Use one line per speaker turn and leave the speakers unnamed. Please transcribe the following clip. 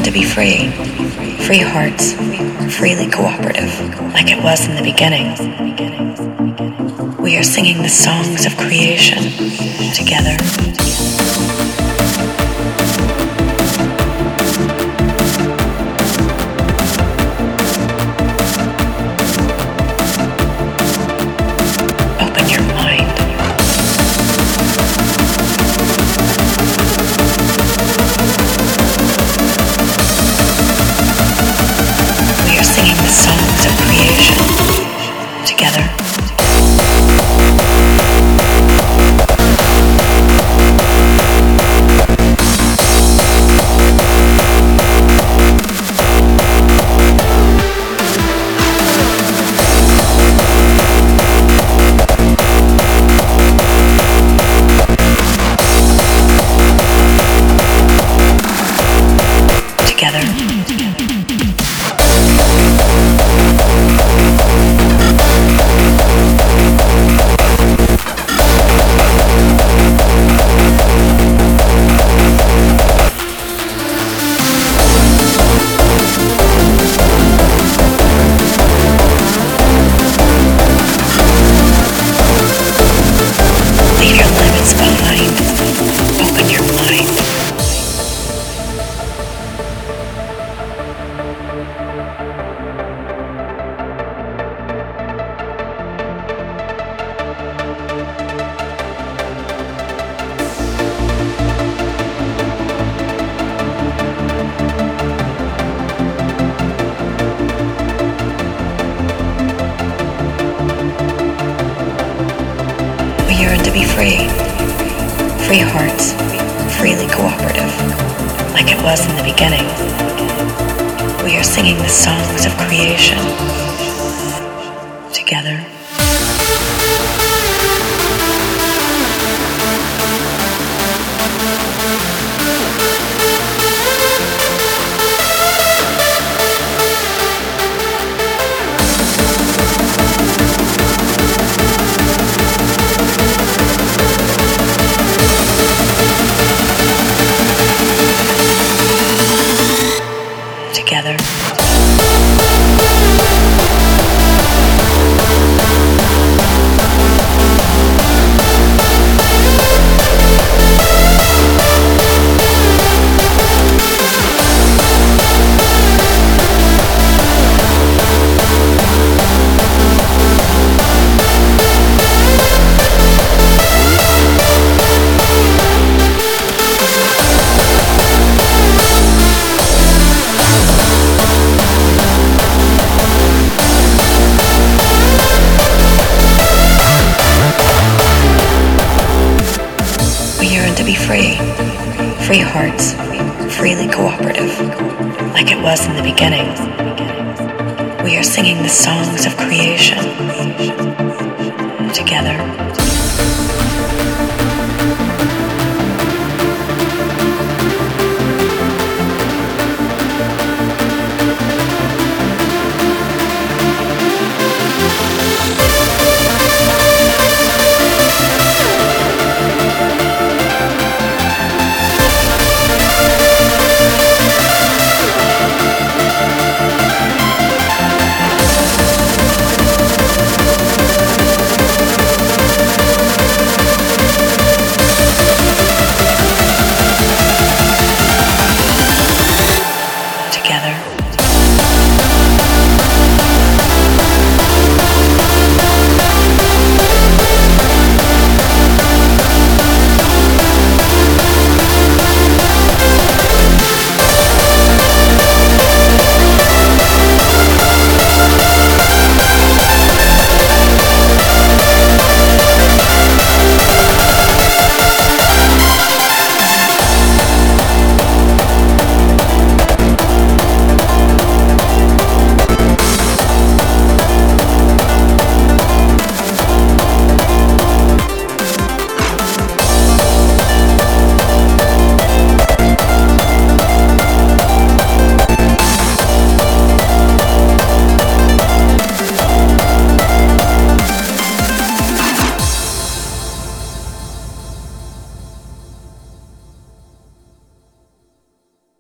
to be free. Free hearts, freely cooperative, like it was in the beginning. We are singing the songs of creation together. Open your mind. We are singing the songs of creation together. Together. Leave your limits behind. Open your mind. We yearn to be free. Free hearts, freely cooperative, like it was in the beginning. We are singing the songs of creation together. Together. We yearn to be free. Free hearts, freely cooperative, like it was in the beginning. We are singing the songs of creation together.